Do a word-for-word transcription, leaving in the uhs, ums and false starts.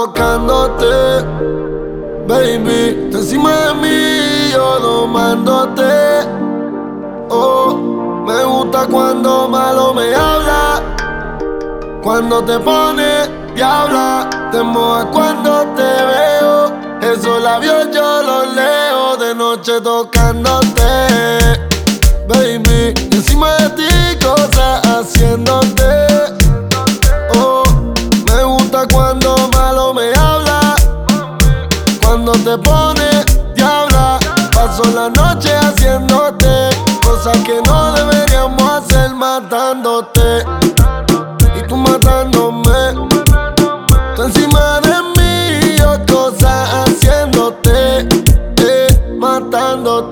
tocándote. Baby, tú encima de mí, yo domándote. Oh, me gusta cuando malo me habla, cuando te pones diabla, te mojas cuando te veo. Esos labios yo los leo de noche tocándote. Baby, encima de ti cosas haciéndote. Oh, me gusta cuando malo me habla, cuando te pones diabla. Paso la noche haciéndote cosas que no deberíamos hacer, matándote y tú matándome.